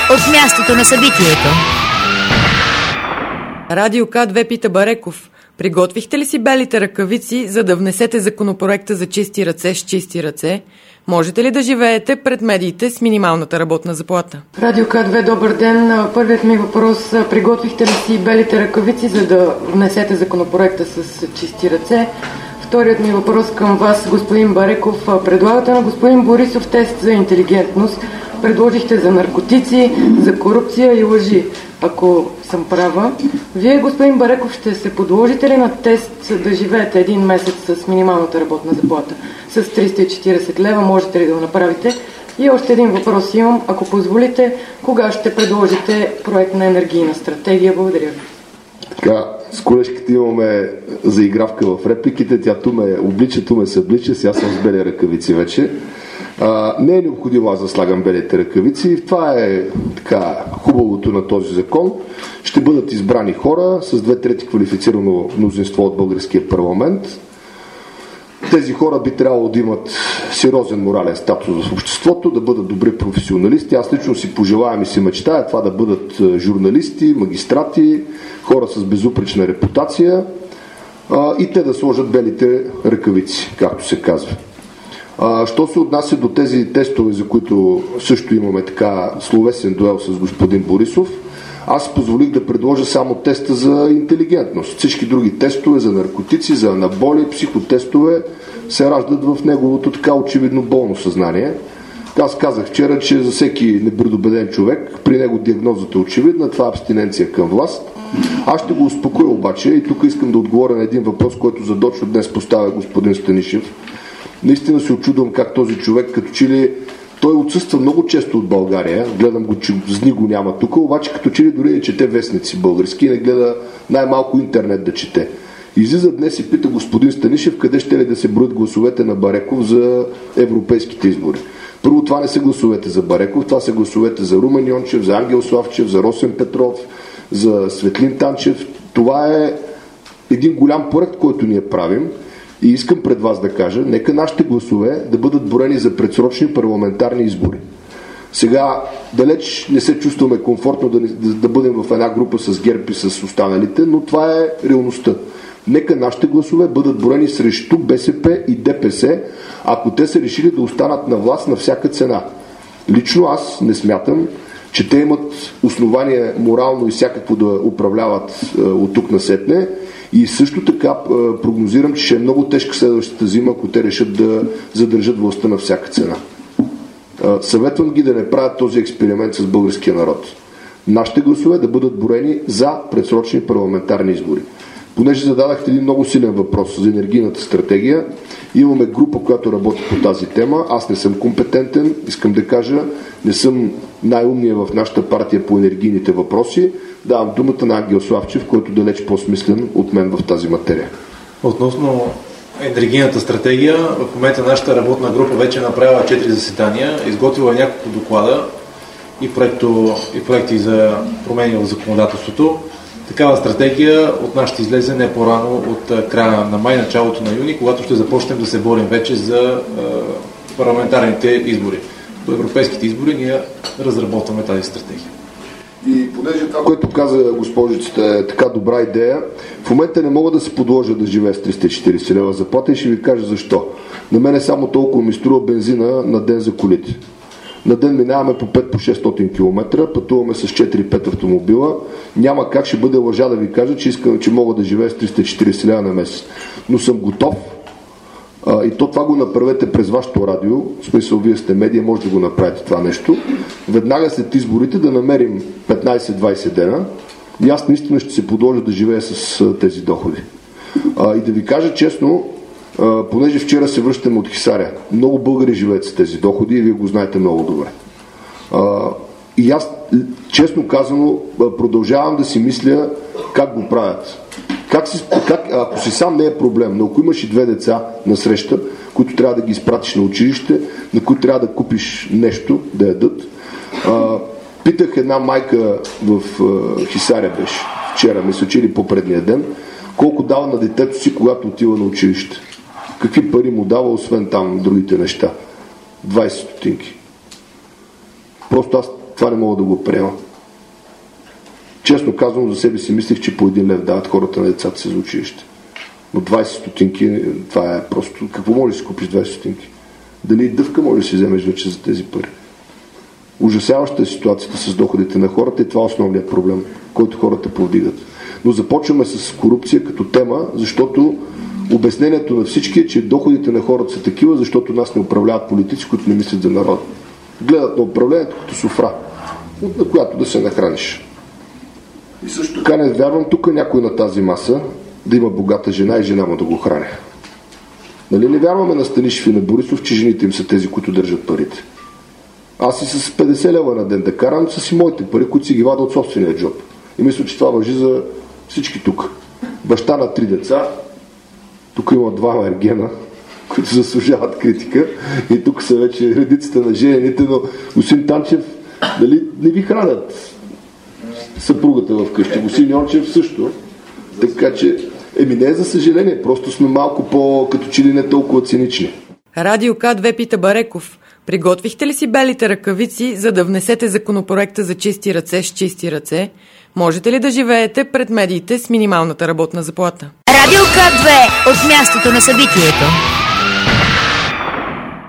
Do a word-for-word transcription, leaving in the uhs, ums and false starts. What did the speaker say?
от мястото на събитието. Радио К две пита Бареков: приготвихте ли си белите ръкавици, за да внесете законопроекта за чисти ръце с чисти ръце? Можете ли да живеете пред медиите с минималната работна заплата? Радио К две, добър ден. Първият ми въпрос: приготвихте ли си белите ръкавици, за да внесете законопроекта с чисти ръце? Вторият ми въпрос към вас, господин Бареков: предлагате на господин Борисов тест за интелигентност. Предложихте за наркотици, за корупция и лъжи. Ако съм права, вие, господин Бареков, ще се подложите ли на тест да живеете един месец с минималната работна заплата с триста и четиридесет лева? Можете ли да го направите? И още един въпрос имам, ако позволите: кога ще предложите проект на енергийна стратегия? Благодаря ви. Така, с колежката имаме заигравка в репликите. Тя ту ме облича, ту ме съблича. Сега съм с бели ръкавици вече. А, не е необходимо аз да слагам белите ръкавици. Това е така хубавото на този закон. Ще бъдат избрани хора с две трети квалифицирано мнозинство от българския парламент. Тези хора би трябвало да имат сериозен морален статус в обществото, да бъдат добри професионалисти. Аз лично си пожелавам и си мечтая това да бъдат журналисти, магистрати, хора с безупречна репутация, а, и те да сложат белите ръкавици, както се казва. А, що се отнася до тези тестове, за които също имаме така словесен дуел с господин Борисов, аз позволих да предложа само теста за интелигентност. Всички други тестове за наркотици, за анаболи, психотестове се раждат в неговото така очевидно болно съзнание. Аз казах вчера, че за всеки непредубеден човек при него диагнозата е очевидна, това е абстиненция към власт. Аз ще го успокоя обаче, и тук искам да отговоря на един въпрос, който задочно днес поставя господин Станишев. Наистина се очудвам как този човек, като че ли той отсъства много често от България, гледам го, че с него няма тук, обаче като че ли дори не чете вестници български, не гледа най-малко интернет да чете. Излиза днес и пита господин Станишев къде ще ли да се броят гласовете на Бареков за европейските избори. Първо, това не са гласовете за Бареков, това са гласовете за Румен Йончев, за Ангел Славчев, за Росен Петров, за Светлин Танчев. Това е един голям проект, който ние правим. И искам пред вас да кажа, нека нашите гласове да бъдат борени за предсрочни парламентарни избори. Сега далеч не се чувстваме комфортно да, да, да бъдем в една група с ГЕРБ и с останалите, но това е реалността. Нека нашите гласове бъдат борени срещу БСП и ДПС, ако те са решили да останат на власт на всяка цена. Лично аз не смятам, че те имат основание морално и всякакво да управляват е, от тук насетне. И също така прогнозирам, че ще е много тежка следващата зима, ако те решат да задържат властта на всяка цена. Съветвам ги да не правят този експеримент с българския народ. Нашите гласове да бъдат борени за предсрочни парламентарни избори. Понеже зададахте един много силен въпрос за енергийната стратегия, имаме група, която работи по тази тема. Аз не съм компетентен, искам да кажа, не съм най-умният в нашата партия по енергийните въпроси. Давам думата на Ангел Славчев, който далеч по-смислен от мен в тази материя. Относно енергийната стратегия, в момента нашата работна група вече е направила четири заседания, изготвила няколко доклада и, проекто, и проекти за промени в законодателството. Такава стратегия от нас ще излезе не по-рано от края на май, началото на юни, когато ще започнем да се борим вече за е, парламентарните избори. До европейските избори ние разработваме тази стратегия. И понеже това, което каза госпожицата, е така добра идея, в момента не мога да се подложа да живея с триста и четиридесет лева заплата и ще ви кажа защо. На мен само толкова ми струва бензина на ден за колите. На ден минаваме по пет по шестстотин километра, пътуваме с четири-пет автомобила. Няма как, ще бъде лъжа да ви кажа, че искам, че мога да живея с триста и четиридесет лева на месец. Но съм готов. А, и то това го направете през вашето радио, в смисъл вие сте медия, може да го направите това нещо. Веднага след изборите да намерим петнайсет-двайсет дена и аз наистина ще се подложа да живея с а, тези доходи. А, и да ви кажа честно, а, понеже вчера се връщаме от Хисаря, много българи живеят с тези доходи и вие го знаете много добре. А, и аз, честно казано, продължавам да си мисля как го правят. Как си, как, ако си сам не е проблем, но ако имаш и две деца на среща, които трябва да ги изпратиш на училище, на които трябва да купиш нещо да ядат. А, питах една майка в а, Хисаря беше вчера, мисля, че или по-предния ден, колко дава на детето си, когато отива на училище. Какви пари му дава, освен там другите неща. двайсет стотинки. Просто аз това не мога да го приема. Честно казвам, за себе си мислих, че по един лев дават хората на децата си за училище. Но двайсет стотинки, това е просто... Какво можеш да си купиш двайсет стотинки? Дали дъвка можеш да си вземеш вече за тези пари? Ужасяваща е ситуацията с доходите на хората и това е основният проблем, който хората повдигат. Но започваме с корупция като тема, защото обяснението на всички е, че доходите на хората са такива, защото нас не управляват политици, които не мислят за народа. Гледат на управлението като софра, на която да се нахраниш. И също така не вярвам тук някой на тази маса да има богата жена и жена му да го храня. Нали не вярваме на Станишев и на Борисов, че жените им са тези, които държат парите. Аз и с петдесет лева на ден да карам, са си моите пари, които си ги вада от собствения джоб. И мисля, че това важи за всички тук. Баща на три деца, тук има два ергена, които заслужават критика и тук са вече редиците на женените, но господин Танчев, дали не ви хранят съпругата в къща, господин Йончев също. Така че, еми не е за съжаление, просто сме малко по, като че ли не толкова цинични. Радио К две пита Бареков. Приготвихте ли си белите ръкавици, за да внесете законопроекта за чисти ръце с чисти ръце? Можете ли да живеете пред медиите с минималната работна заплата? Радио К две от мястото на събитието.